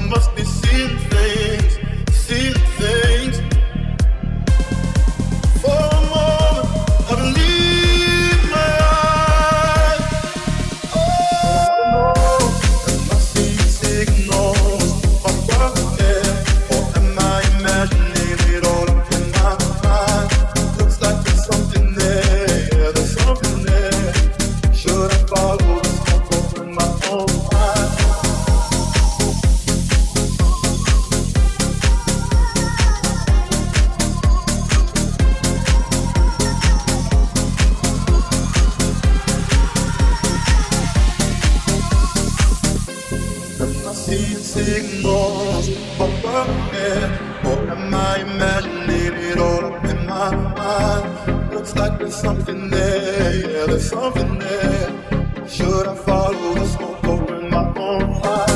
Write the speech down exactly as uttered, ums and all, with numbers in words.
must be seeing things, seeing things. For a moment, I believe my eyes. Oh, am I seeing signals up above there, or am I imagining it all up in my mind? Looks like there's something there, yeah, there's something there. Should I follow the smoke over my own mind? Am I seeing signals up ahead, or am I imagining it all up in my mind? Looks like there's something there, yeah, there's something there. Should I follow the smoke over my own eyes?